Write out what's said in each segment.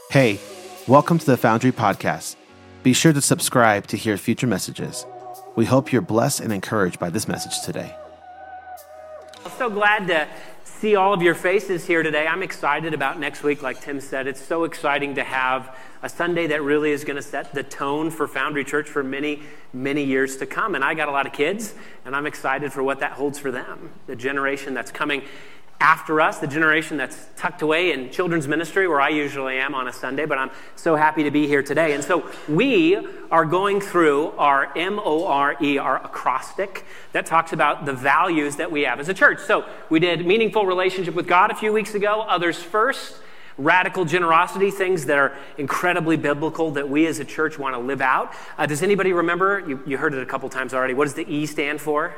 Hey, welcome to the Foundry Podcast. Be sure to subscribe to hear future messages. We hope you're blessed and encouraged by this message today. I'm so glad to see all of your faces here today. I'm excited about next week, like Tim said. It's so exciting to have a Sunday that really is going to set the tone for Foundry Church for many, many years to come. And I got a lot of kids, and I'm excited for what that holds for them. The generation that's coming after us, the generation that's tucked away in children's ministry, where I usually am on a Sunday, but I'm so happy to be here today. And so we are going through our MORE, our acrostic, that talks about the values that we have as a church. So we did meaningful relationship with God a few weeks ago, others first, radical generosity, things that are incredibly biblical that we as a church want to live out. Does anybody remember? You heard it a couple times already. What does the E stand for?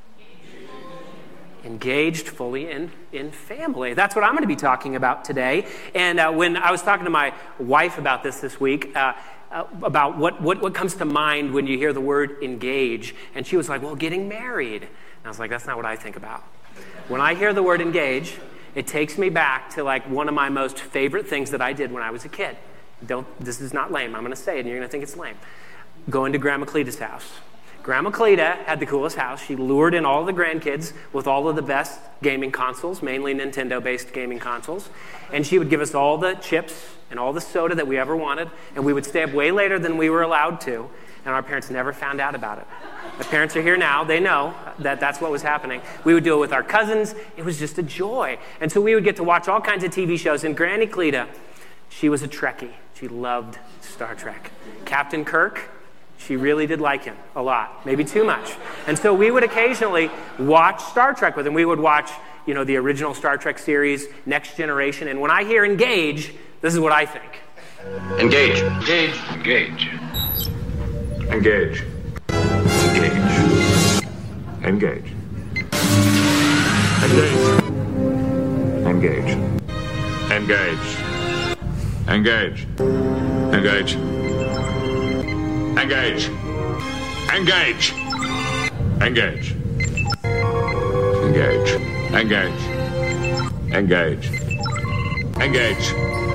Engaged fully in family. That's what I'm going to be talking about today. And when I was talking to my wife about this week, about what comes to mind when you hear the word engage, and she was like, well, getting married. And I was like, that's not what I think about. When I hear the word engage, it takes me back to like one of my most favorite things that I did when I was a kid. This is not lame. I'm going to say it, and you're going to think it's lame. Going to Grandma Cleta's house. Grandma Cleta had the coolest house. She lured in all the grandkids with all of the best gaming consoles, mainly Nintendo-based gaming consoles. And she would give us all the chips and all the soda that we ever wanted, and we would stay up way later than we were allowed to, and our parents never found out about it. My parents are here now. They know that that's what was happening. We would do it with our cousins. It was just a joy. And so we would get to watch all kinds of TV shows. And Granny Cleta, she was a Trekkie. She loved Star Trek. Captain Kirk, she really did like him a lot, maybe too much. And so we would occasionally watch Star Trek with him. We would watch, the original Star Trek series, Next Generation. And when I hear engage, this is what I think. Engage. Engage. Engage. Engage. Engage. Engage. Engage. Engage. Engage. Engage. Engage. Engage. Engage. Engage. Engage. Engage.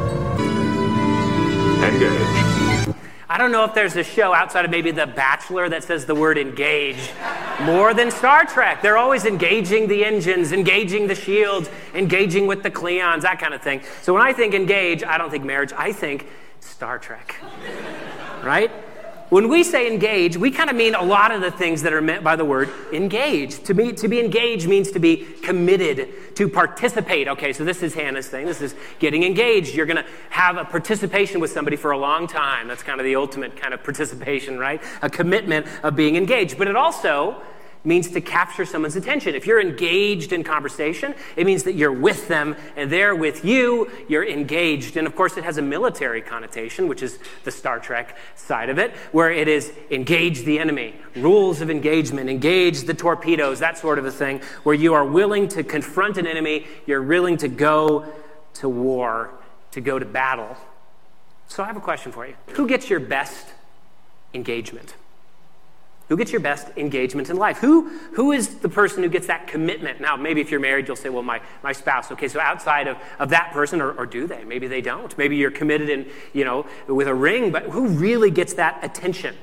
Engage. I don't know if there's a show outside of maybe The Bachelor that says the word engage more than Star Trek. They're always engaging the engines, engaging the shields, engaging with the Klingons, that kind of thing. So when I think engage, I don't think marriage, I think Star Trek, right? When we say engage, we kind of mean a lot of the things that are meant by the word engage. To be engaged means to be committed, to participate. Okay, so this is Hannah's thing. This is getting engaged. You're going to have a participation with somebody for a long time. That's kind of the ultimate kind of participation, right? A commitment of being engaged. But it also means to capture someone's attention. If you're engaged in conversation, it means that you're with them and they're with you. You're engaged. And of course, it has a military connotation, which is the Star Trek side of it, where it is engage the enemy, rules of engagement, engage the torpedoes, that sort of a thing, where you are willing to confront an enemy. You're willing to go to war, to go to battle. So I have a question for you. Who gets your best engagement? Who gets your best engagement in life? Who is the person who gets that commitment? Now, maybe if you're married, you'll say, well, my spouse. Okay, so outside of that person, or do they? Maybe they don't. Maybe you're committed with a ring, but who really gets that attention?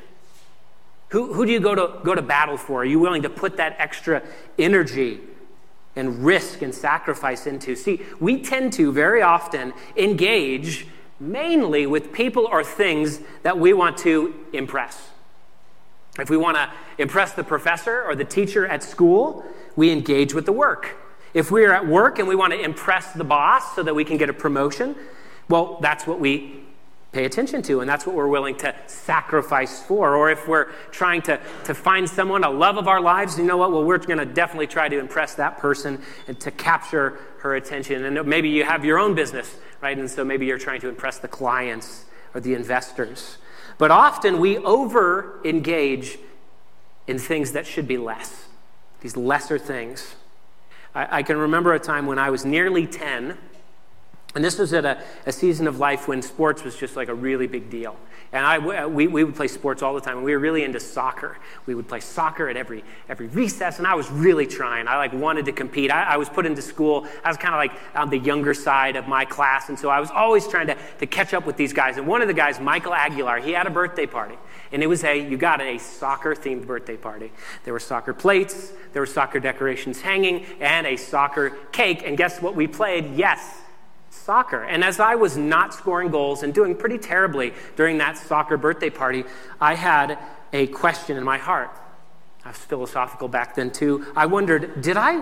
Who do you go to battle for? Are you willing to put that extra energy and risk and sacrifice into? See, we tend to very often engage mainly with people or things that we want to impress. If we want to impress the professor or the teacher at school, we engage with the work. If we're at work and we want to impress the boss so that we can get a promotion, well, that's what we pay attention to, and that's what we're willing to sacrifice for. Or if we're trying to find someone, a love of our lives, you know what? Well, we're going to definitely try to impress that person and to capture her attention. And maybe you have your own business, right? And so maybe you're trying to impress the clients or the investors. But often we over-engage in things that should be less, these lesser things. I can remember a time when I was nearly 10, And this was at a season of life when sports was just like a really big deal. And we would play sports all the time, and we were really into soccer. We would play soccer at every recess, and I was really trying. I wanted to compete. I was put into school. I was kind of like on the younger side of my class, and so I was always trying to catch up with these guys. And one of the guys, Michael Aguilar, he had a birthday party, and it was you got a soccer-themed birthday party. There were soccer plates, there were soccer decorations hanging, and a soccer cake. And guess what we played? Yes, soccer. And as I was not scoring goals and doing pretty terribly during that soccer birthday party, I had a question in my heart. I was philosophical back then too. I wondered, did I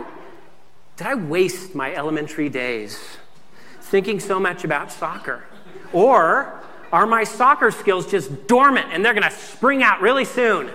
waste my elementary days thinking so much about soccer? Or are my soccer skills just dormant and they're going to spring out really soon?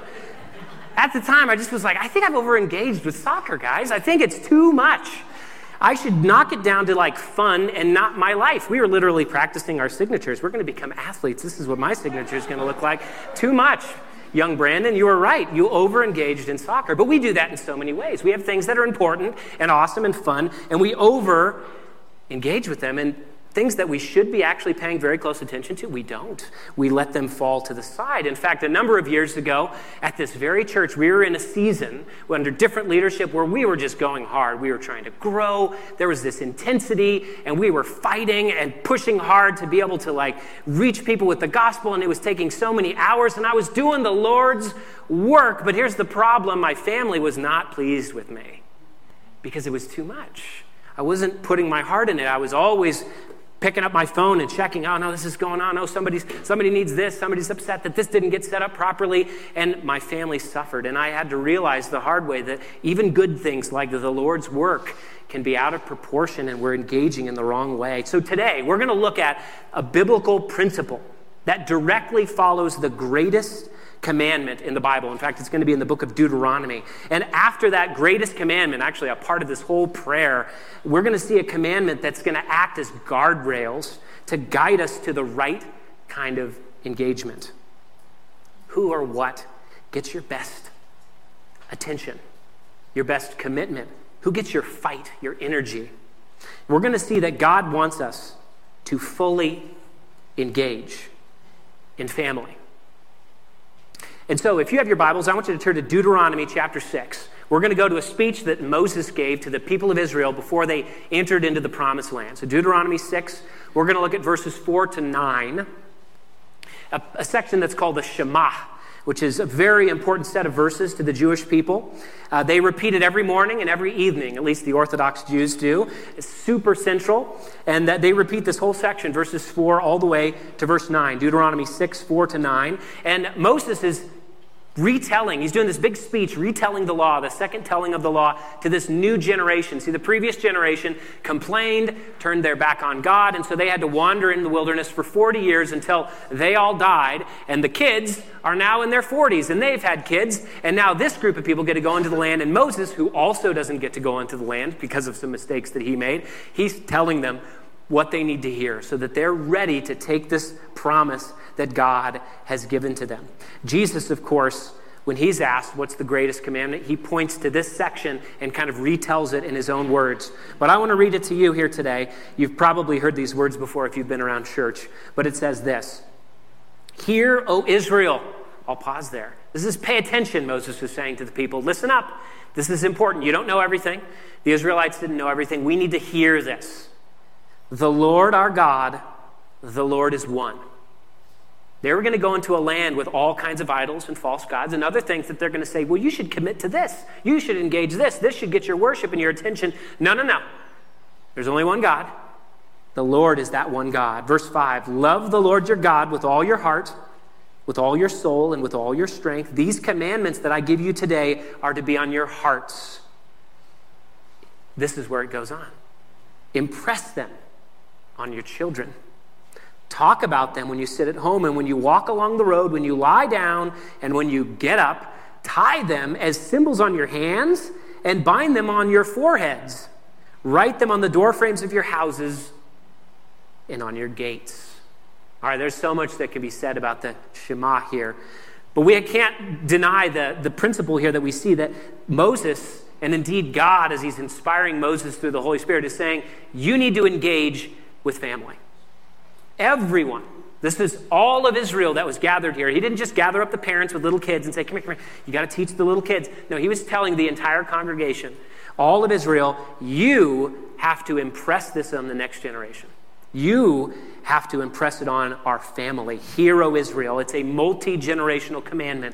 At the time, I just was like, I think I've overengaged with soccer, guys. I think it's too much. I should knock it down to like fun and not my life. We were literally practicing our signatures. We're going to become athletes. This is what my signature is going to look like. Too much. Young Brandon, you were right. You over-engaged in soccer. But we do that in so many ways. We have things that are important and awesome and fun, and we over-engage with them. And things that we should be actually paying very close attention to, we don't. We let them fall to the side. In fact, a number of years ago, at this very church, we were in a season under different leadership where we were just going hard. We were trying to grow. There was this intensity, and we were fighting and pushing hard to be able to reach people with the gospel, and it was taking so many hours, and I was doing the Lord's work. But here's the problem. My family was not pleased with me because it was too much. I wasn't putting my heart in it. I was always picking up my phone and checking, oh no, this is going on. Oh, somebody needs this. Somebody's upset that this didn't get set up properly. And my family suffered. And I had to realize the hard way that even good things like the Lord's work can be out of proportion and we're engaging in the wrong way. So today, we're going to look at a biblical principle that directly follows the greatest commandment in the Bible. In fact, it's going to be in the book of Deuteronomy. And after that greatest commandment, actually a part of this whole prayer, we're going to see a commandment that's going to act as guardrails to guide us to the right kind of engagement. Who or what gets your best attention, your best commitment? Who gets your fight, your energy? We're going to see that God wants us to fully engage in family. And so if you have your Bibles, I want you to turn to Deuteronomy chapter 6. We're going to go to a speech that Moses gave to the people of Israel before they entered into the promised land. So Deuteronomy 6, we're going to look at verses 4 to 9, a section that's called the Shema, which is a very important set of verses to the Jewish people. They repeat it every morning and every evening, at least the Orthodox Jews do. It's super central, and that they repeat this whole section, verses 4 all the way to verse 9, Deuteronomy 6, 4 to 9. And Moses is he's doing this big speech, retelling the law, the second telling of the law to this new generation. See, the previous generation complained, turned their back on God, and so they had to wander in the wilderness for 40 years until they all died, and the kids are now in their 40s, and they've had kids, and now this group of people get to go into the land, and Moses, who also doesn't get to go into the land because of some mistakes that he made, he's telling them what they need to hear so that they're ready to take this promise that God has given to them. Jesus, of course, when he's asked what's the greatest commandment, he points to this section and kind of retells it in his own words. But I want to read it to you here today. You've probably heard these words before if you've been around church, but it says this: "Hear, O Israel." I'll pause there. This is pay attention, Moses was saying to the people. Listen up. This is important. You don't know everything. The Israelites didn't know everything. We need to hear this. "The Lord our God, the Lord is one." They were going to go into a land with all kinds of idols and false gods and other things that they're going to say, well, you should commit to this. You should engage this. This should get your worship and your attention. No. There's only one God. The Lord is that one God. Verse 5, "Love the Lord your God with all your heart, with all your soul, and with all your strength. These commandments that I give you today are to be on your hearts." This is where it goes on. "Impress them on your children. Talk about them when you sit at home and when you walk along the road, when you lie down and when you get up. Tie them as symbols on your hands and bind them on your foreheads. Write them on the doorframes of your houses and on your gates." All right, there's so much that can be said about the Shema here. But we can't deny the principle here that we see that Moses, and indeed God, as he's inspiring Moses through the Holy Spirit, is saying, you need to engage with family. Everyone. This is all of Israel that was gathered here. He didn't just gather up the parents with little kids and say, come here. You got to teach the little kids. No, he was telling the entire congregation, all of Israel, you have to impress this on the next generation. You have to impress it on our family. Hear, O Israel. It's a multi-generational commandment.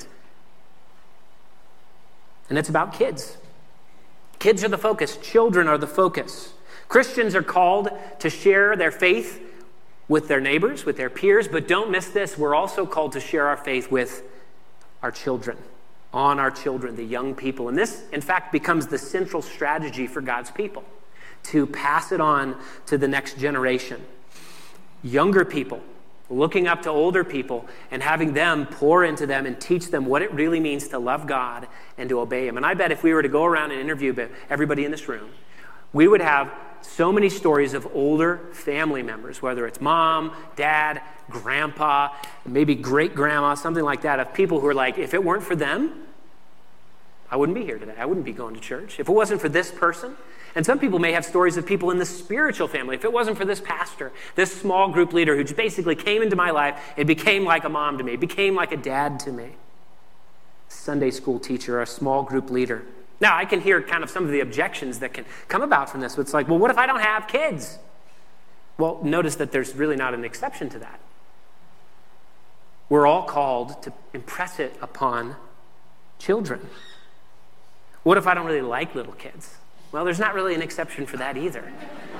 And it's about kids. Kids are the focus. Children are the focus. Christians are called to share their faith with their neighbors, with their peers, but don't miss this. We're also called to share our faith with our children, on our children, the young people. And this, in fact, becomes the central strategy for God's people, to pass it on to the next generation. Younger people, looking up to older people and having them pour into them and teach them what it really means to love God and to obey Him. And I bet if we were to go around and interview everybody in this room, we would have so many stories of older family members, whether it's mom, dad, grandpa, maybe great-grandma, something like that, of people who are like, if it weren't for them, I wouldn't be here today. I wouldn't be going to church. If it wasn't for this person. And some people may have stories of people in the spiritual family. If it wasn't for this pastor, this small group leader who just basically came into my life, it became like a mom to me, it became like a dad to me. Sunday school teacher, a small group leader. Now, I can hear kind of some of the objections that can come about from this. It's like, well, what if I don't have kids? Well, notice that there's really not an exception to that. We're all called to impress it upon children. What if I don't really like little kids? Well, there's not really an exception for that either.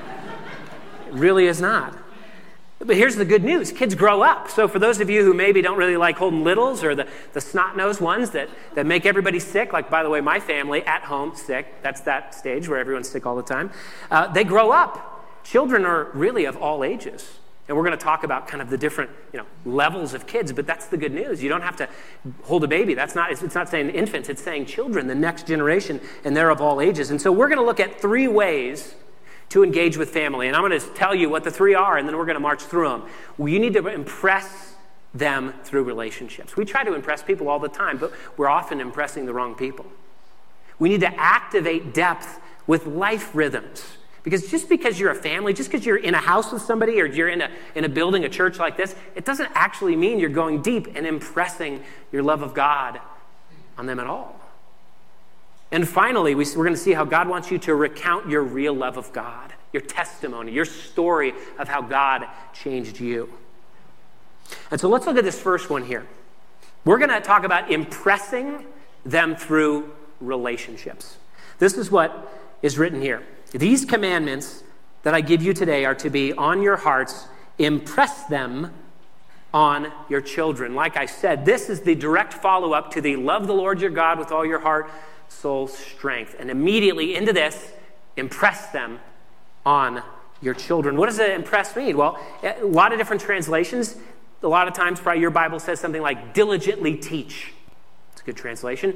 It really is not. But here's the good news. Kids grow up. So for those of you who maybe don't really like holding littles or the snot-nosed ones that make everybody sick, like, by the way, my family at home, sick. That's that stage where everyone's sick all the time. They grow up. Children are really of all ages. And we're going to talk about kind of the different, levels of kids, but that's the good news. You don't have to hold a baby. It's not saying infants, it's saying children, the next generation, and they're of all ages. And so we're going to look at 3 ways to engage with family. And I'm going to tell you what the 3 are, and then we're going to march through them. You need to impress them through relationships. We try to impress people all the time, but we're often impressing the wrong people. We need to activate depth with life rhythms. Because just because you're a family, just because you're in a house with somebody or you're in a building, a church like this, it doesn't actually mean you're going deep and impressing your love of God on them at all. And finally, we're going to see how God wants you to recount your real love of God, your testimony, your story of how God changed you. And so let's look at this first one here. We're going to talk about impressing them through relationships. This is what is written here. These commandments that I give you today are to be on your hearts. Impress them on your children. Like I said, this is the direct follow-up to the love the Lord your God with all your heart, soul, strength. And immediately into this, impress them on your children. What does impress mean? Well, a lot of different translations. A lot of times, probably your Bible says something like diligently teach. It's a good translation.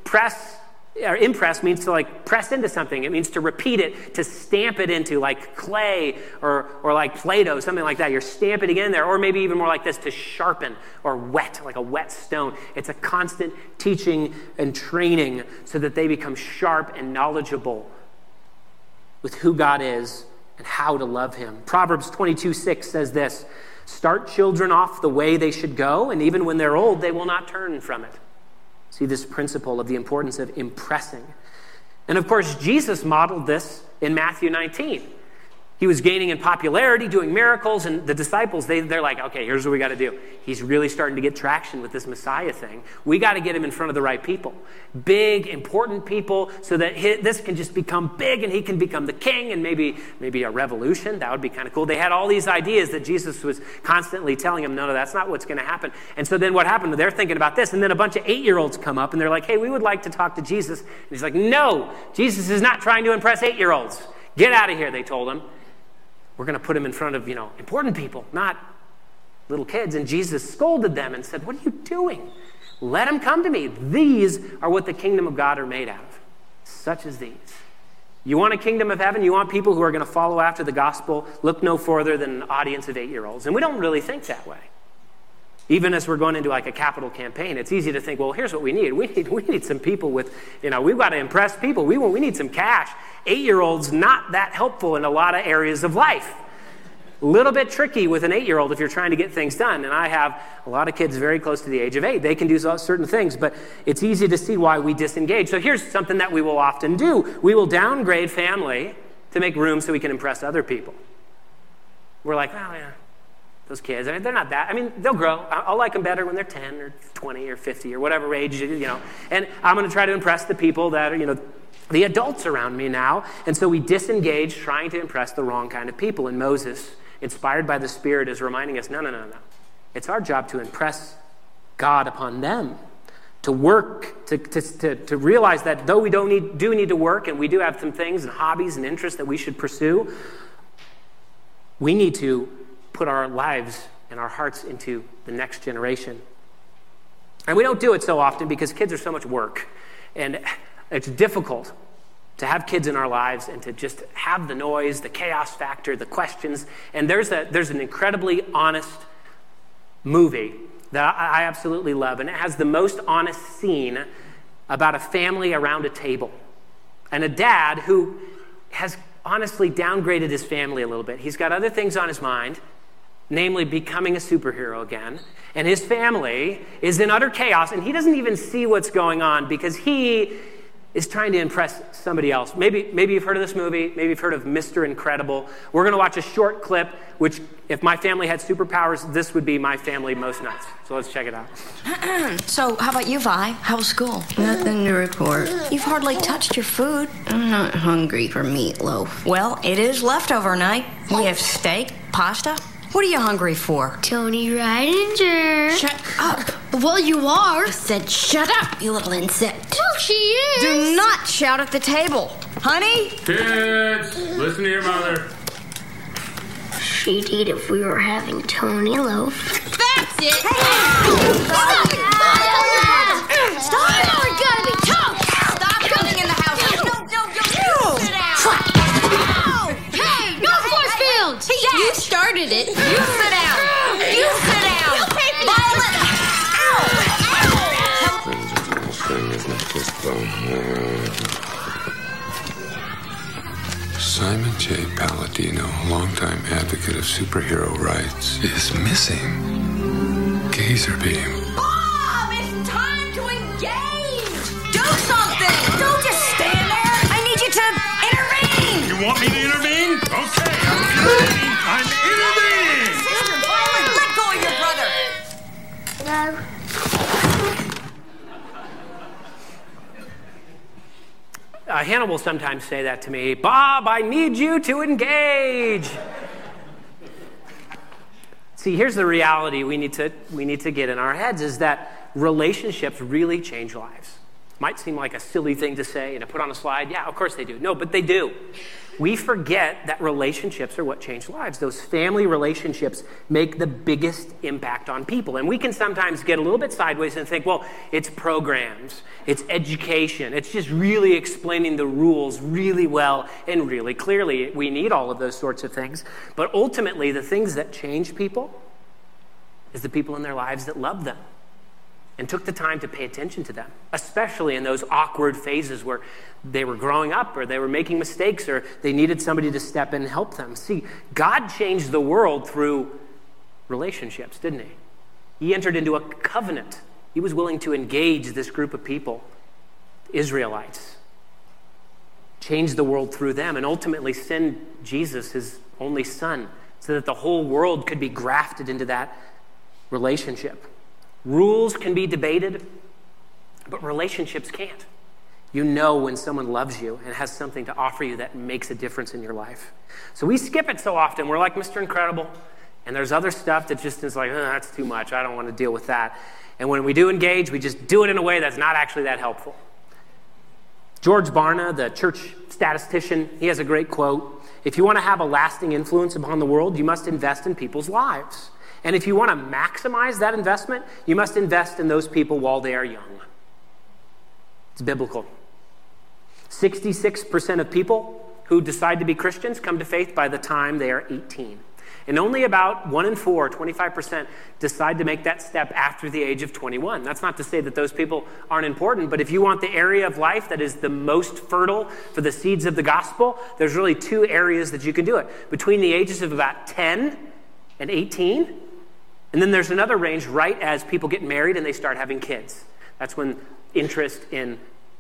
Impress means to press into something. It means to repeat it, to stamp it into like clay or like Play-Doh, something like that. You're stamping it in there, or maybe even more like this, to sharpen or wet, like a wet stone. It's a constant teaching and training so that they become sharp and knowledgeable with who God is and how to love Him. Proverbs 22:6 says this, start children off the way they should go, and even when they're old, they will not turn from it. See this principle of the importance of impressing. And of course, Jesus modeled this in Matthew 19. He was gaining in popularity, doing miracles, and the disciples, they're like, okay, here's what we got to do. He's really starting to get traction with this Messiah thing. We got to get him in front of the right people. Big, important people, so that this can just become big and he can become the king and maybe a revolution. That would be kind of cool. They had all these ideas that Jesus was constantly telling them, no, that's not what's going to happen. And so then what happened? They're thinking about this, and then a bunch of 8-year-olds come up and they're like, hey, we would like to talk to Jesus. And he's like, no, Jesus is not trying to impress 8-year-olds. Get out of here, they told him. We're going to put him in front of, important people, not little kids. And Jesus scolded them and said, what are you doing? Let them come to me. These are what the kingdom of God are made out of, such as these. You want a kingdom of heaven? You want people who are going to follow after the gospel? Look no further than an audience of 8-year-olds. And we don't really think that way. Even as we're going into like a capital campaign, it's easy to think, well, here's what we need. We need some people with, we've got to impress people. We need some cash. 8-year-olds, not that helpful in a lot of areas of life. a little bit tricky with an 8-year-old if you're trying to get things done. And I have a lot of kids very close to the age of 8. They can do certain things, but it's easy to see why we disengage. So here's something that we will often do. We will downgrade family to make room so we can impress other people. We're like, well, yeah, those kids, they're not that. I mean, they'll grow. I'll like them better when they're 10 or 20 or 50 or whatever age, And I'm going to try to impress the people that are, the adults around me now. And so we disengage trying to impress the wrong kind of people. And Moses, inspired by the Spirit, is reminding us, no. It's our job to impress God upon them, to work, to realize that though we do need to work, and we do have some things and hobbies and interests that we should pursue, we need to put our lives and our hearts into the next generation. And we don't do it so often because kids are so much work. And it's difficult to have kids in our lives and to just have the noise, the chaos factor, the questions. And there's an incredibly honest movie that I absolutely love. And it has the most honest scene about a family around a table. And a dad who has honestly downgraded his family a little bit. He's got other things on his mind, namely becoming a superhero again. And his family is in utter chaos, and he doesn't even see what's going on because he is trying to impress somebody else. Maybe you've heard of this movie. Maybe you've heard of Mr. Incredible. We're going to watch a short clip, which if my family had superpowers, this would be my family most nights. So let's check it out. So how about you, Vi? How was school? Nothing to report. You've hardly touched your food. I'm not hungry for meatloaf. Well, it is leftover night. We have steak, pasta. What are you hungry for? Tony Ridinger. Shut up. Well, you are. I said shut up, you little insect. Well, she is. Do not shout at the table. Honey? Kids, listen to your mother. She'd eat if we were having Tony loaf. That's it. Stop! Stop. We gotta be tough. Stop coming in the house. No. Sit down. Hey, no force fields. You started it. You sit down. You sit down. Violet. Simon J. Palladino, longtime advocate of superhero rights, is missing. Gazer beam. Bob, it's time to engage. Do something. Don't just stand there. I need you to intervene. You want me to intervene? Okay, I'm intervening. Sister Violet, let go of your brother. No. Hannah will sometimes say that to me, Bob, I need you to engage. See, here's the reality we need to get in our heads is that relationships really change lives. Might seem like a silly thing to say and to put on a slide. Yeah, of course they do. No, but they do. We forget that relationships are what change lives. Those family relationships make the biggest impact on people. And we can sometimes get a little bit sideways and think, well, it's programs, it's education, it's just really explaining the rules really well and really clearly. We need all of those sorts of things. But ultimately, the things that change people is the people in their lives that love them and took the time to pay attention to them, especially in those awkward phases where they were growing up or they were making mistakes or they needed somebody to step in and help them. See, God changed the world through relationships, didn't he? He entered into a covenant. He was willing to engage this group of people, Israelites, change the world through them, and ultimately send Jesus, his only son, so that the whole world could be grafted into that relationship. Rules can be debated, but relationships can't. You know when someone loves you and has something to offer you that makes a difference in your life. So we skip it so often. We're like Mr. Incredible, and there's other stuff that just is like, that's too much. I don't want to deal with that. And when we do engage, we just do it in a way that's not actually that helpful. George Barna, the church statistician, he has a great quote. If you want to have a lasting influence upon the world, you must invest in people's lives. And if you want to maximize that investment, you must invest in those people while they are young. It's biblical. 66% of people who decide to be Christians come to faith by the time they are 18. And only about 1 in 4, 25%, decide to make that step after the age of 21. That's not to say that those people aren't important, but if you want the area of life that is the most fertile for the seeds of the gospel, there's really 2 areas that you can do it. Between the ages of about 10 and 18, and then there's another range right as people get married and they start having kids. That's when interest in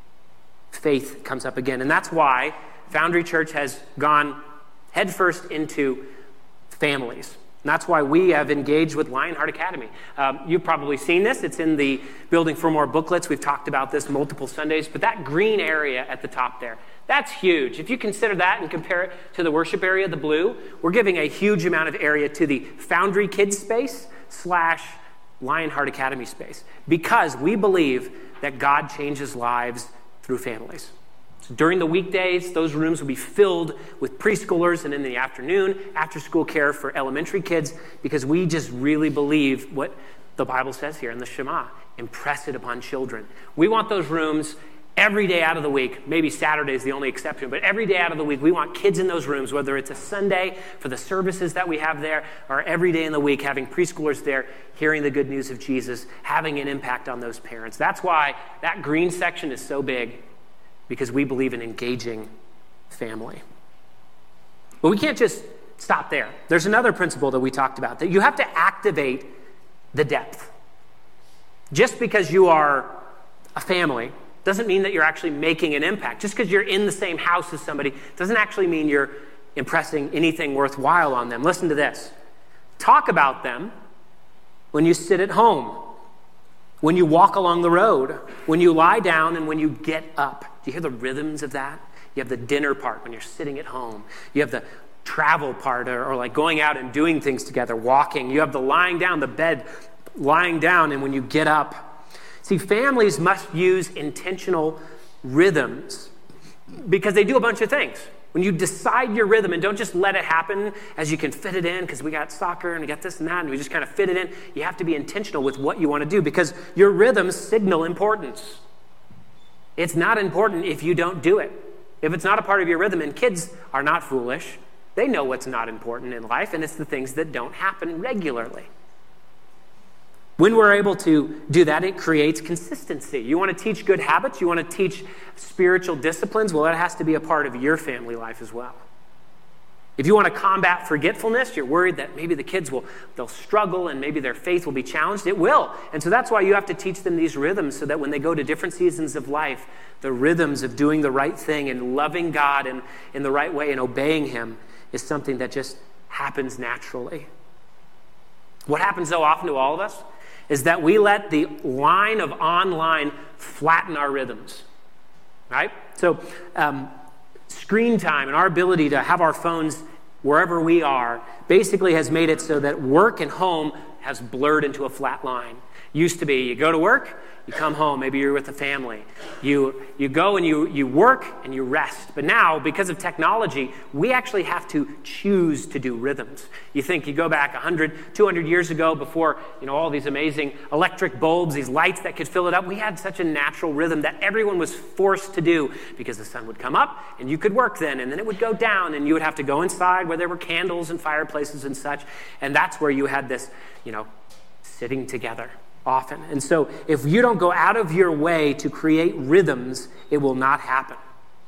faith comes up again. And that's why Foundry Church has gone headfirst into families. And that's why we have engaged with Lionheart Academy. You've probably seen this. It's in the Building for More booklets. We've talked about this multiple Sundays. But that green area at the top there, that's huge. If you consider that and compare it to the worship area, the blue, we're giving a huge amount of area to the Foundry Kids space / Lionheart Academy space, because we believe that God changes lives through families. So during the weekdays, those rooms will be filled with preschoolers, and in the afternoon, after-school care for elementary kids, because we just really believe what the Bible says here in the Shema, impress it upon children. We want those rooms every day out of the week. Maybe Saturday is the only exception, but every day out of the week, we want kids in those rooms, whether it's a Sunday for the services that we have there, or every day in the week having preschoolers there, hearing the good news of Jesus, having an impact on those parents. That's why that green section is so big, because we believe in engaging family. But we can't just stop there. There's another principle that we talked about, that you have to activate the depth. Just because you are a family doesn't mean that you're actually making an impact. Just because you're in the same house as somebody doesn't actually mean you're impressing anything worthwhile on them. Listen to this. Talk about them when you sit at home, when you walk along the road, when you lie down, and when you get up. Do you hear the rhythms of that? You have the dinner part when you're sitting at home. You have the travel part, or like going out and doing things together, walking. You have the lying down, the bed, lying down, and when you get up. See, families must use intentional rhythms because they do a bunch of things. When you decide your rhythm and don't just let it happen as you can fit it in, because we got soccer and we got this and that, and we just kind of fit it in, you have to be intentional with what you want to do, because your rhythms signal importance. It's not important if you don't do it. If it's not a part of your rhythm, and kids are not foolish, they know what's not important in life, and it's the things that don't happen regularly. When we're able to do that, it creates consistency. You want to teach good habits? You want to teach spiritual disciplines? Well, that has to be a part of your family life as well. If you want to combat forgetfulness, you're worried that maybe the kids they'll struggle and maybe their faith will be challenged. It will. And so that's why you have to teach them these rhythms, so that when they go to different seasons of life, the rhythms of doing the right thing and loving God in the right way and obeying Him is something that just happens naturally. What happens so often to all of us is that we let the line of online flatten our rhythms, right? So screen time and our ability to have our phones wherever we are basically has made it so that work and home has blurred into a flat line. Used to be, you go to work, you come home, maybe you're with the family. You go and you work and you rest. But now, because of technology, we actually have to choose to do rhythms. You think you go back 100, 200 years ago, before all these amazing electric bulbs, these lights that could fill it up, we had such a natural rhythm that everyone was forced to do, because the sun would come up and you could work then, and then it would go down and you would have to go inside where there were candles and fireplaces and such. And that's where you had this, sitting together often. And so if you don't go out of your way to create rhythms, it will not happen.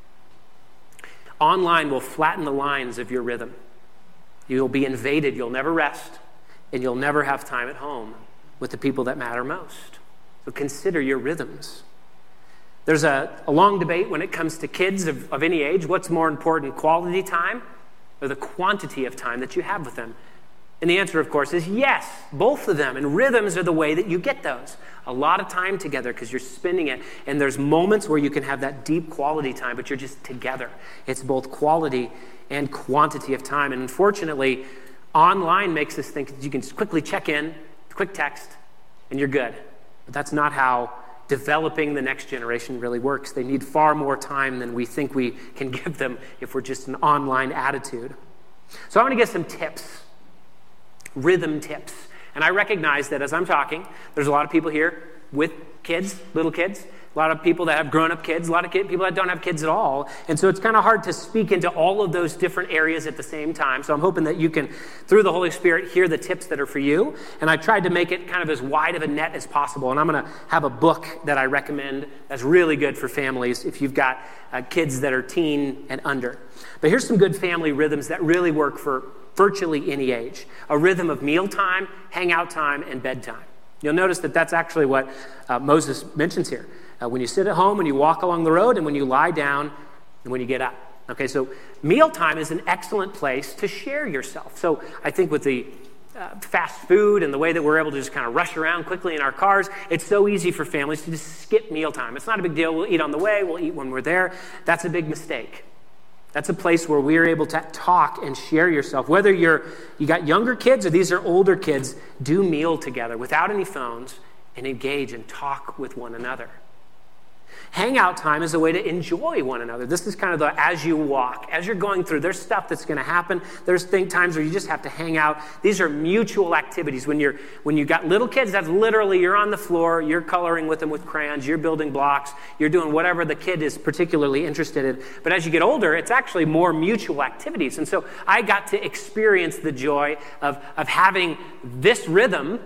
Online will flatten the lines of your rhythm. You'll be invaded, you'll never rest, and you'll never have time at home with the people that matter most. So consider your rhythms. There's a long debate when it comes to kids of any age. What's more important, quality time or the quantity of time that you have with them? And the answer, of course, is yes, both of them. And rhythms are the way that you get those. A lot of time together because you're spending it. And there's moments where you can have that deep quality time, but you're just together. It's both quality and quantity of time. And unfortunately, online makes us think that you can just quickly check in, quick text, and you're good. But that's not how developing the next generation really works. They need far more time than we think we can give them if we're just an online attitude. So I want to get some tips. Rhythm tips. And I recognize that as I'm talking, there's a lot of people here with kids, little kids, a lot of people that have grown-up kids, a lot of people that don't have kids at all. And so it's kind of hard to speak into all of those different areas at the same time. So I'm hoping that you can, through the Holy Spirit, hear the tips that are for you. And I tried to make it kind of as wide of a net as possible. And I'm going to have a book that I recommend that's really good for families if you've got kids that are teen and under. But here's some good family rhythms that really work for virtually any age. A rhythm of mealtime, hangout time, and bedtime. You'll notice that that's actually what Moses mentions here. When you sit at home, when you walk along the road, and when you lie down, and when you get up. Okay, so mealtime is an excellent place to share yourself. So I think with the fast food and the way that we're able to just kind of rush around quickly in our cars, it's so easy for families to just skip mealtime. It's not a big deal. We'll eat on the way. We'll eat when we're there. That's a big mistake. That's a place where we're able to talk and share yourself. Whether you got younger kids or these are older kids, do meal together without any phones and engage and talk with one another. Hangout time is a way to enjoy one another. This is kind of the as you walk. As you're going through, there's stuff that's going to happen. There's times where you just have to hang out. These are mutual activities. When you got little kids, that's literally you're on the floor, you're coloring with them with crayons, you're building blocks, you're doing whatever the kid is particularly interested in. But as you get older, it's actually more mutual activities. And so I got to experience the joy of having this rhythm,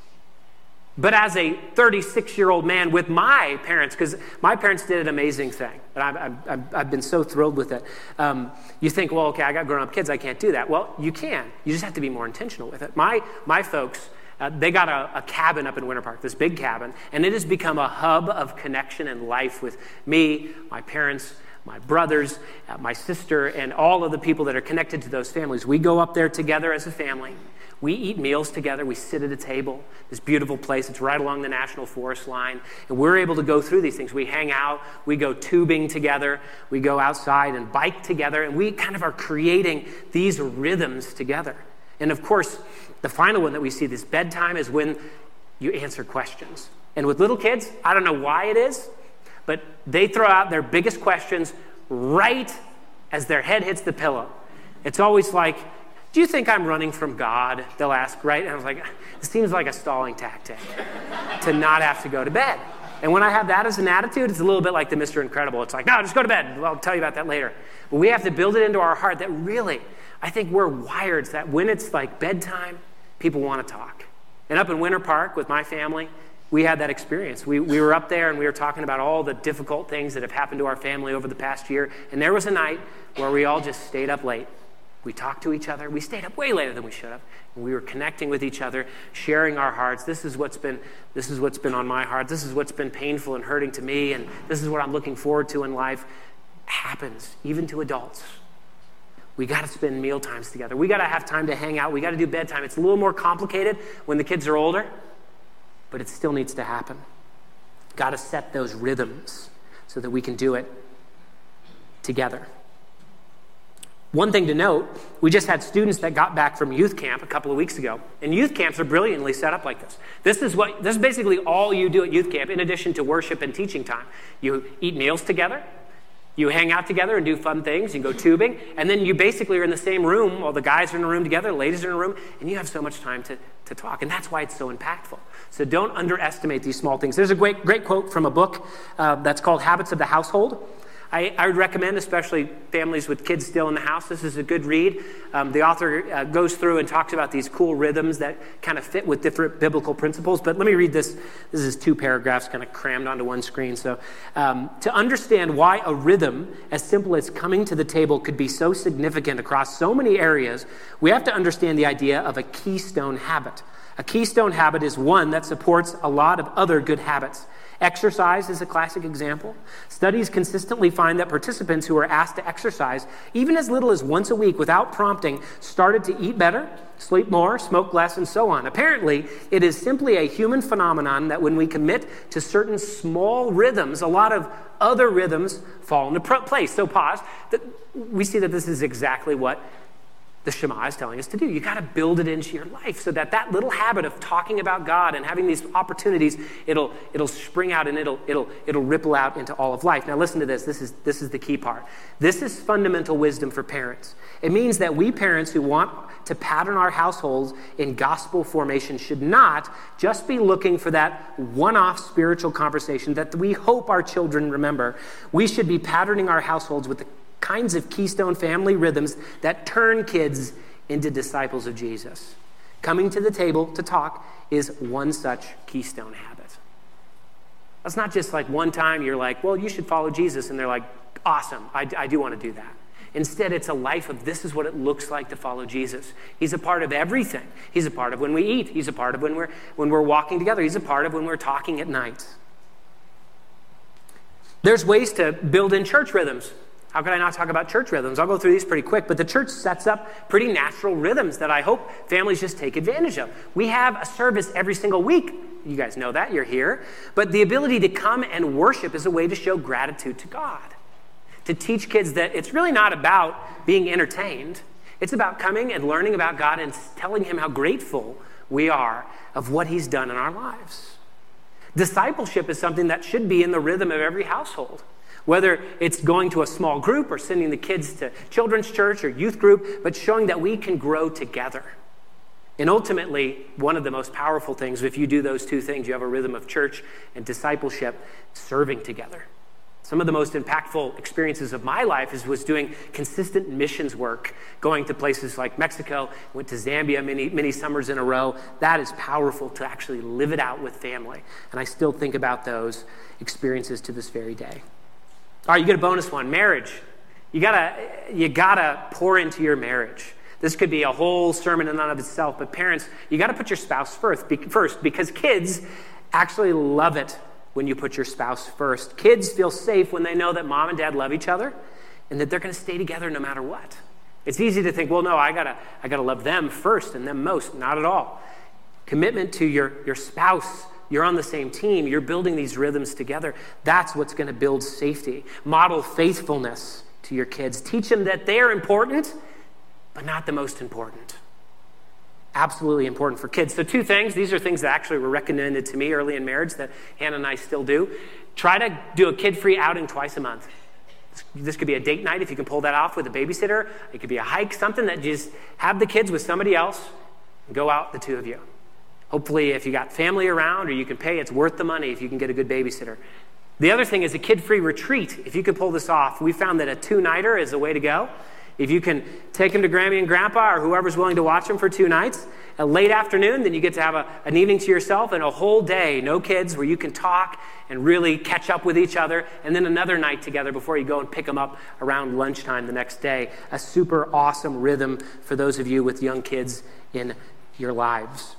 but as a 36-year-old man with my parents, because my parents did an amazing thing, and I've been so thrilled with it. You think, well, okay, I got grown-up kids, I can't do that. Well, you can. You just have to be more intentional with it. My folks, they got a cabin up in Winter Park, this big cabin, and it has become a hub of connection and life with me, my parents, my brothers, my sister, and all of the people that are connected to those families. We go up there together as a family. We eat meals together. We sit at a table, this beautiful place. It's right along the National Forest line. And we're able to go through these things. We hang out. We go tubing together. We go outside and bike together. And we kind of are creating these rhythms together. And of course, the final one that we see, this bedtime, is when you answer questions. And with little kids, I don't know why it is, but they throw out their biggest questions right as their head hits the pillow. It's always like, do you think I'm running from God? They'll ask, right? And I was like, it seems like a stalling tactic to not have to go to bed. And when I have that as an attitude, it's a little bit like the Mr. Incredible. It's like, no, just go to bed. Well, I'll tell you about that later. But we have to build it into our heart that really, I think we're wired so that when it's like bedtime, people want to talk. And up in Winter Park with my family, we had that experience. We were up there and we were talking about all the difficult things that have happened to our family over the past year. And there was a night where we all just stayed up late. We talked to each other. We stayed up way later than we should have. And we were connecting with each other, sharing our hearts. This is what's been on my heart. This is what's been painful and hurting to me. And this is what I'm looking forward to in life. It happens, even to adults. We got to spend meal times together. We got to have time to hang out. We got to do bedtime. It's a little more complicated when the kids are older, but it still needs to happen. Got to set those rhythms so that we can do it together. One thing to note, we just had students that got back from youth camp a couple of weeks ago, and youth camps are brilliantly set up like this. This is basically all you do at youth camp in addition to worship and teaching time. You eat meals together, you hang out together and do fun things, you go tubing, and then you basically are in the same room, all the guys are in a room together, the ladies are in a room, and you have so much time to talk, and that's why it's so impactful. So don't underestimate these small things. There's a great quote from a book that's called Habits of the Household. I would recommend, especially families with kids still in the house, this is a good read. The author goes through and talks about these cool rhythms that kind of fit with different biblical principles. But let me read this. This is 2 paragraphs kind of crammed onto one screen. So to understand why a rhythm as simple as coming to the table could be so significant across so many areas, we have to understand the idea of a keystone habit. A keystone habit is one that supports a lot of other good habits. Exercise is a classic example. Studies consistently find that participants who are asked to exercise, even as little as once a week without prompting, started to eat better, sleep more, smoke less, and so on. Apparently, it is simply a human phenomenon that when we commit to certain small rhythms, a lot of other rhythms fall into place. So pause. We see that this is exactly what the Shema is telling us to do. You got to build it into your life so that that little habit of talking about God and having these opportunities, it'll spring out and it'll ripple out into all of life. Now listen to this. This is the key part. This is fundamental wisdom for parents. It means that we parents who want to pattern our households in gospel formation should not just be looking for that one-off spiritual conversation that we hope our children remember. We should be patterning our households with the kinds of keystone family rhythms that turn kids into disciples of Jesus. Coming to the table to talk is one such keystone habit. That's not just like one time you're like, well, you should follow Jesus, and they're like, awesome, I do want to do that. Instead, it's a life of this is what it looks like to follow Jesus. He's a part of everything. He's a part of when we eat. He's a part of when we're walking together. He's a part of when we're talking at night. There's ways to build in church rhythms. How could I not talk about church rhythms? I'll go through these pretty quick, but the church sets up pretty natural rhythms that I hope families just take advantage of. We have a service every single week. You guys know that, you're here. But the ability to come and worship is a way to show gratitude to God. To teach kids that it's really not about being entertained. It's about coming and learning about God and telling him how grateful we are of what he's done in our lives. Discipleship is something that should be in the rhythm of every household. Whether it's going to a small group or sending the kids to children's church or youth group, but showing that we can grow together. And ultimately, one of the most powerful things, if you do those two things, you have a rhythm of church and discipleship, serving together. Some of the most impactful experiences of my life was doing consistent missions work, going to places like Mexico, went to Zambia many summers in a row. That is powerful to actually live it out with family. And I still think about those experiences to this very day. All right, you get a bonus one, marriage. You gotta pour into your marriage. This could be a whole sermon in and of itself, but parents, you gotta put your spouse first because kids actually love it when you put your spouse first. Kids feel safe when they know that mom and dad love each other and that they're gonna stay together no matter what. It's easy to think, well, no, I gotta love them first and them most. Not at all. Commitment to your spouse. You're on the same team. You're building these rhythms together. That's what's going to build safety. Model faithfulness to your kids. Teach them that they're important, but not the most important. Absolutely important for kids. So 2 things. These are things that actually were recommended to me early in marriage that Hannah and I still do. Try to do a kid-free outing twice a month. This could be a date night if you can pull that off with a babysitter. It could be a hike, something that just have the kids with somebody else and go out, the 2 of you. Hopefully, if you got family around or you can pay, it's worth the money if you can get a good babysitter. The other thing is a kid-free retreat. If you could pull this off, we found that a 2-nighter is the way to go. If you can take them to Grammy and Grandpa or whoever's willing to watch them for 2 nights, a late afternoon, then you get to have an evening to yourself and a whole day, no kids, where you can talk and really catch up with each other, and then another night together before you go and pick them up around lunchtime the next day. A super awesome rhythm for those of you with young kids in your lives.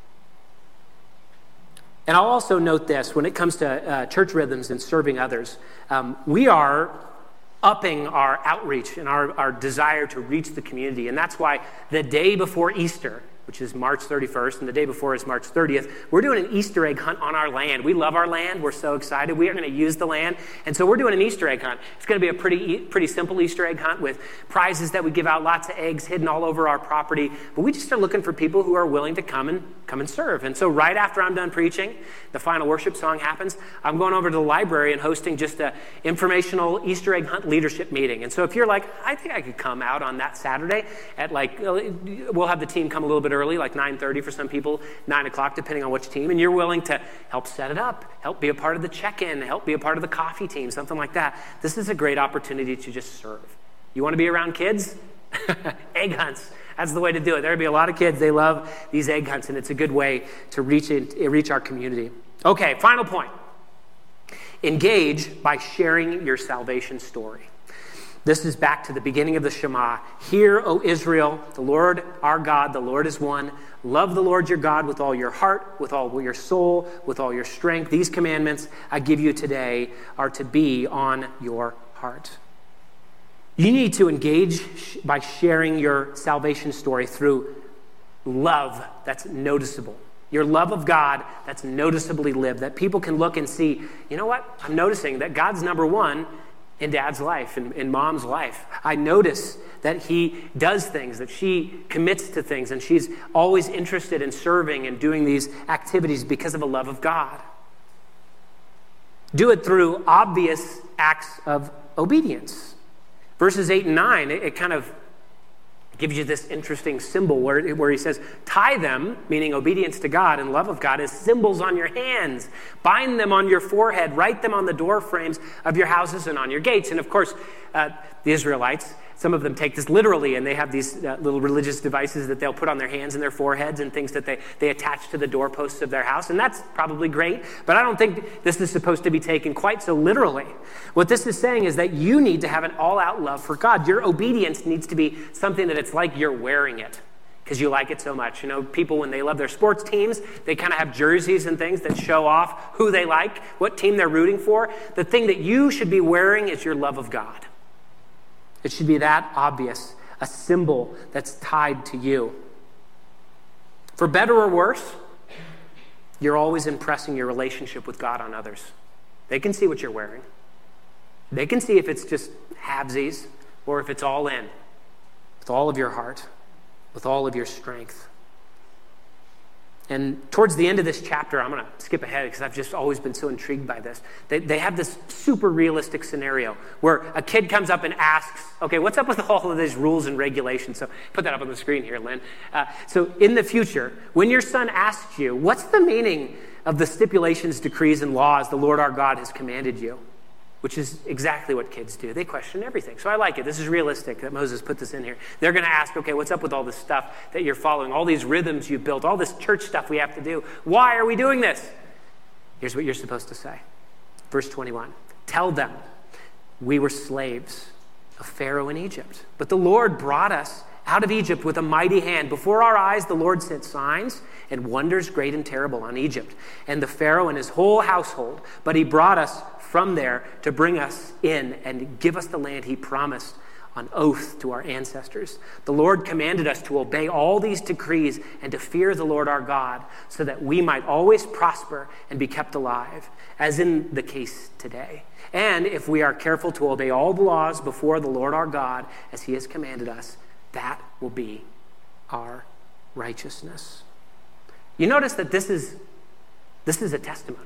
And I'll also note this, when it comes to church rhythms and serving others, we are upping our outreach and our desire to reach the community. And that's why the day before Easter, which is March 31st, and the day before is March 30th, we're doing an Easter egg hunt on our land. We love our land. We're so excited. We are going to use the land. And so we're doing an Easter egg hunt. It's going to be a pretty simple Easter egg hunt with prizes that we give out, lots of eggs hidden all over our property. But we just are looking for people who are willing to come and serve. And so right after I'm done preaching, the final worship song happens, I'm going over to the library and hosting just an informational Easter egg hunt leadership meeting. And so if you're like, I think I could come out on that Saturday at we'll have the team come a little bit early, like 9:30 for some people, 9 o'clock, depending on which team, and you're willing to help set it up, help be a part of the check-in, help be a part of the coffee team, something like that. This is a great opportunity to just serve. You want to be around kids? Egg hunts. That's the way to do it. There'll be a lot of kids. They love these egg hunts, and it's a good way to reach our community. Okay, final point. Engage by sharing your salvation story. This is back to the beginning of the Shema. Hear, O Israel, the Lord our God, the Lord is one. Love the Lord your God with all your heart, with all your soul, with all your strength. These commandments I give you today are to be on your heart. You need to engage by sharing your salvation story through love that's noticeable. Your love of God that's noticeably lived, that people can look and see, you know what? I'm noticing that God's number one in Dad's life, in Mom's life. I notice that he does things, that she commits to things, and she's always interested in serving and doing these activities because of a love of God. Do it through obvious acts of obedience. Verses 8 and 9, it kind of gives you this interesting symbol where he says, tie them, meaning obedience to God and love of God, as symbols on your hands. Bind them on your forehead. Write them on the door frames of your houses and on your gates. And of course, the Israelites, some of them take this literally, and they have these little religious devices that they'll put on their hands and their foreheads and things that they attach to the doorposts of their house. And that's probably great, but I don't think this is supposed to be taken quite so literally. What this is saying is that you need to have an all-out love for God. Your obedience needs to be something that it's like you're wearing it because you like it so much. You know, people, when they love their sports teams, they kind of have jerseys and things that show off who they like, what team they're rooting for. The thing that you should be wearing is your love of God. It should be that obvious, a symbol that's tied to you. For better or worse, you're always impressing your relationship with God on others. They can see what you're wearing. They can see if it's just halvesies or if it's all in, with all of your heart, with all of your strength. And towards the end of this chapter, I'm going to skip ahead because I've just always been so intrigued by this. They have this super realistic scenario where a kid comes up and asks, okay, what's up with all of these rules and regulations? So put that up on the screen here, Lynn. So in the future, when your son asks you, what's the meaning of the stipulations, decrees, and laws the Lord our God has commanded you? Which is exactly what kids do. They question everything. So I like it. This is realistic that Moses put this in here. They're going to ask, okay, what's up with all this stuff that you're following, all these rhythms you built, all this church stuff we have to do? Why are we doing this? Here's what you're supposed to say. Verse 21. Tell them, we were slaves of Pharaoh in Egypt, but the Lord brought us out of Egypt with a mighty hand. Before our eyes, the Lord sent signs and wonders great and terrible on Egypt and the Pharaoh and his whole household. But he brought us from there to bring us in and give us the land he promised on oath to our ancestors. The Lord commanded us to obey all these decrees and to fear the Lord our God so that we might always prosper and be kept alive, as in the case today. And if we are careful to obey all the laws before the Lord our God as he has commanded us, that will be our righteousness. You notice that this is a testimony.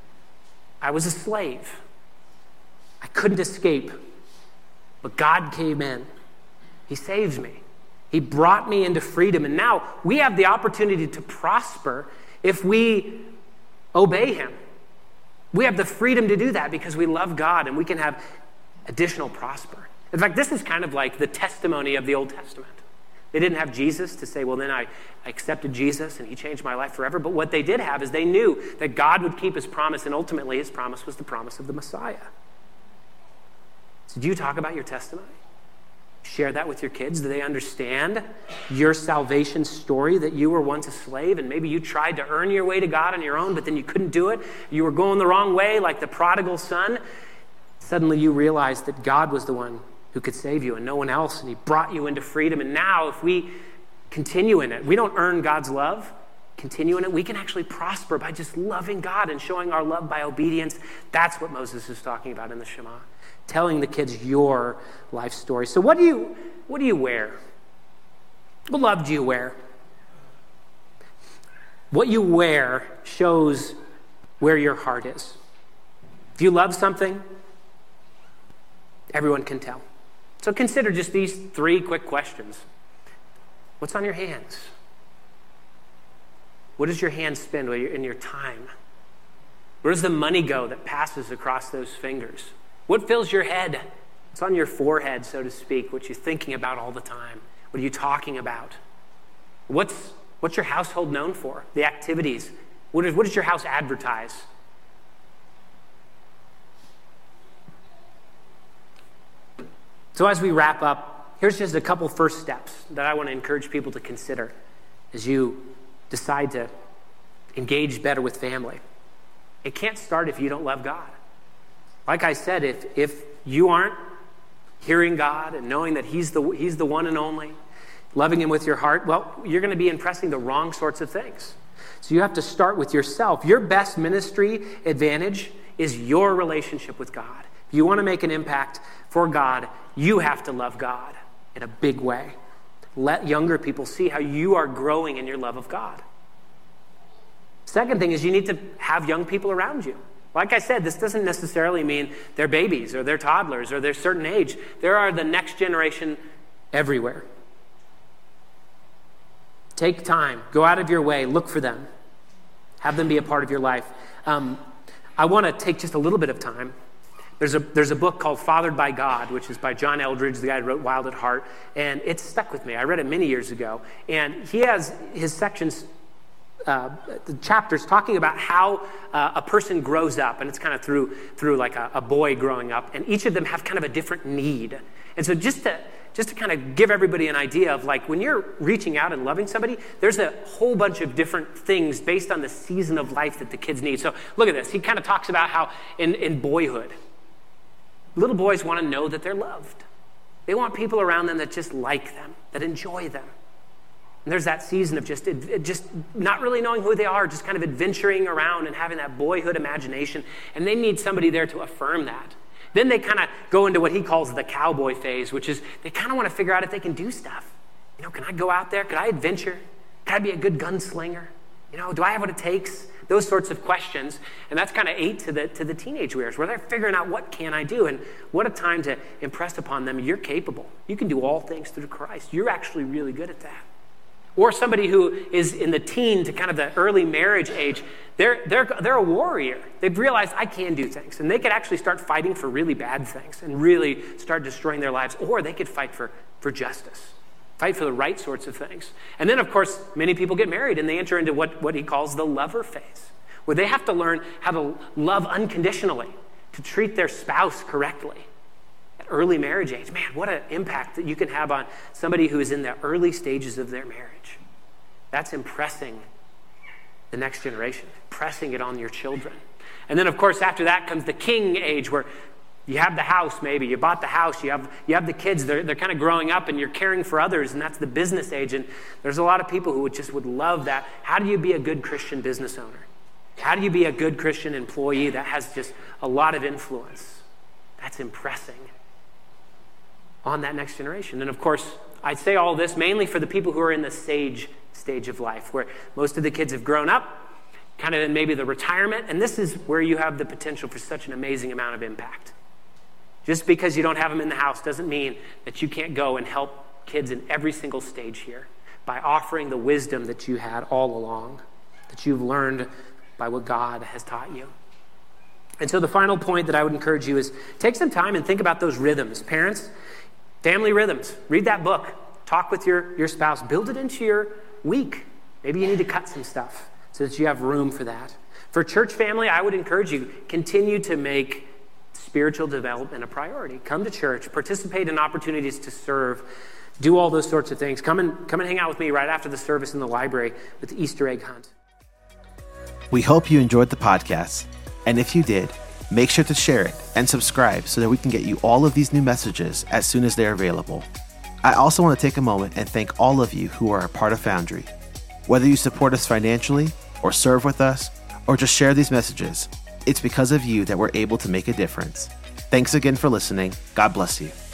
I was a slave. I couldn't escape, but God came in. He saved me. He brought me into freedom, and now we have the opportunity to prosper if we obey him. We have the freedom to do that because we love God, and we can have additional prosper. In fact, this is kind of like the testimony of the Old Testament. They didn't have Jesus to say, well, then I accepted Jesus and he changed my life forever. But what they did have is they knew that God would keep his promise, and ultimately his promise was the promise of the Messiah. So do you talk about your testimony? Share that with your kids? Do they understand your salvation story, that you were once a slave and maybe you tried to earn your way to God on your own, but then you couldn't do it? You were going the wrong way like the prodigal son. Suddenly you realized that God was the one who could save you and no one else, and he brought you into freedom. And now if we continue in it, we don't earn God's love, continue in it, we can actually prosper by just loving God and showing our love by obedience. That's what Moses is talking about in the Shema, telling the kids your life story. So what do you wear? What love do you wear? What you wear shows where your heart is. If you love something, everyone can tell. So consider just these 3 quick questions. What's on your hands? What does your hand spend in your time? Where does the money go that passes across those fingers? What fills your head? What's on your forehead, so to speak? What you're thinking about all the time? What are you talking about? What's your household known for? The activities. What does your house advertise? So as we wrap up, here's just a couple first steps that I want to encourage people to consider as you decide to engage better with family. It can't start if you don't love God. Like I said, if you aren't hearing God and knowing that he's the one and only, loving him with your heart, well, you're going to be impressing the wrong sorts of things. So you have to start with yourself. Your best ministry advantage is your relationship with God. If you want to make an impact for God, you have to love God in a big way. Let younger people see how you are growing in your love of God. Second thing is you need to have young people around you. Like I said, this doesn't necessarily mean they're babies or they're toddlers or they're a certain age. There are the next generation everywhere. Take time, go out of your way, look for them. Have them be a part of your life. I want to take just a little bit of time. There's a book called Fathered by God, which is by John Eldredge, the guy who wrote Wild at Heart, and it's stuck with me. I read it many years ago, and he has his sections, the chapters talking about how a person grows up, and it's kind of through like a boy growing up, and each of them have kind of a different need. And so just to kind of give everybody an idea of like when you're reaching out and loving somebody, there's a whole bunch of different things based on the season of life that the kids need. So look at this. He kind of talks about how in boyhood, little boys want to know that they're loved. They want people around them that just like them, that enjoy them. And there's that season of just not really knowing who they are, just kind of adventuring around and having that boyhood imagination. And they need somebody there to affirm that. Then they kind of go into what he calls the cowboy phase, which is they kind of want to figure out if they can do stuff. You know, can I go out there? Could I adventure? Can I be a good gunslinger? You know, do I have what it takes? Those sorts of questions. And that's kind of 8 to the teenage years where they're figuring out what can I do? And what a time to impress upon them. You're capable. You can do all things through Christ. You're actually really good at that. Or somebody who is in the teen to kind of the early marriage age, they're a warrior. They've realized I can do things. And they could actually start fighting for really bad things and really start destroying their lives. Or they could fight for justice, fight for the right sorts of things. And then, of course, many people get married and they enter into what he calls the lover phase, where they have to learn how to love unconditionally, to treat their spouse correctly. Early marriage age, man, what an impact that you can have on somebody who is in the early stages of their marriage. That's impressing the next generation, pressing it on your children. And then, of course, after that comes the king age, where you have the house, maybe. You bought the house. You have the kids. They're kind of growing up, and you're caring for others, and that's the business age. And there's a lot of people who would love that. How do you be a good Christian business owner? How do you be a good Christian employee that has just a lot of influence? That's impressing on that next generation. And of course, I say all this mainly for the people who are in the sage stage of life, where most of the kids have grown up, kind of in maybe the retirement, and this is where you have the potential for such an amazing amount of impact. Just because you don't have them in the house doesn't mean that you can't go and help kids in every single stage here by offering the wisdom that you had all along, that you've learned by what God has taught you. And so the final point that I would encourage you is take some time and think about those rhythms. Parents, family rhythms. Read that book. Talk with your spouse. Build it into your week. Maybe you need to cut some stuff so that you have room for that. For church family, I would encourage you, continue to make spiritual development a priority. Come to church. Participate in opportunities to serve. Do all those sorts of things. Come and hang out with me right after the service in the library with the Easter egg hunt. We hope you enjoyed the podcast. And if you did, make sure to share it and subscribe so that we can get you all of these new messages as soon as they're available. I also want to take a moment and thank all of you who are a part of Foundry. Whether you support us financially or serve with us or just share these messages, it's because of you that we're able to make a difference. Thanks again for listening. God bless you.